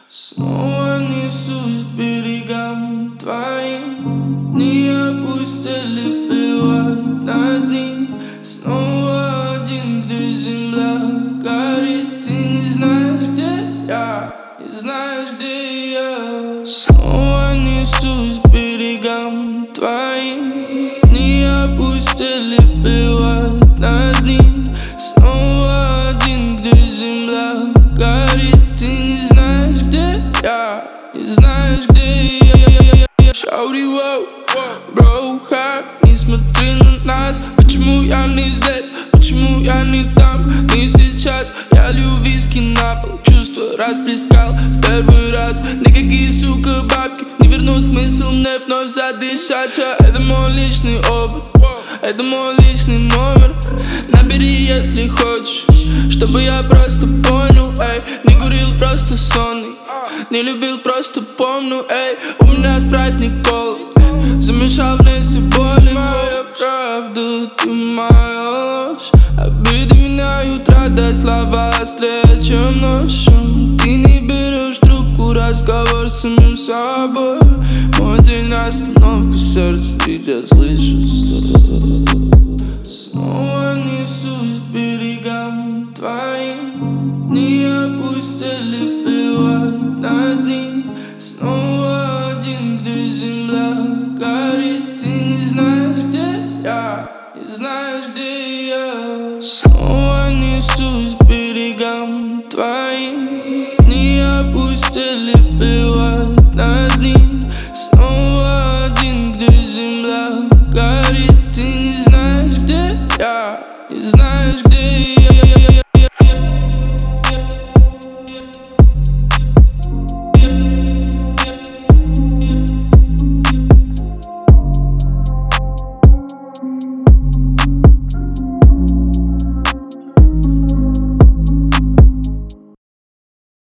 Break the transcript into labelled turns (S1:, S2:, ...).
S1: Снова несусь к берегам твоим, не опустили, плевать на дни. Снова один, где земля горит. Ты не знаешь, где я, не знаешь, где я. Снова несусь к берегам твоим, не опустили, плевать на дни. Снова один, где земля горит. Ты не знаешь, где я, не знаешь, где я. Шаури, воу, бро, хак, не смотри на нас. Почему я не здесь, почему я не там, не сейчас. Я лью виски на пол, чувства расплескал в первый раз. Никакие, сука, бабки не вернут смысл мне вновь задышать. Это мой личный опыт, это мой личный номер. Набери, если хочешь, чтобы я просто понял, эй. Не курил, просто сонный, не любил, просто помню, эй. У меня спрайт не кола, замешал в ней все боли. Моя правда, ты моя ложь. Обиды меняют радость, слова острее, чем ночью. Ты не берешь трубку, разговор с самим собой. Мой день остановка, сердце, ведь я слышу слова. Снова несусь к берегам твоим, не опустили, плевать на дни. Снова один, где земля горит. Ты не знаешь, где я, не знаешь, где я. Снова несусь к берегам твоим, не опустили,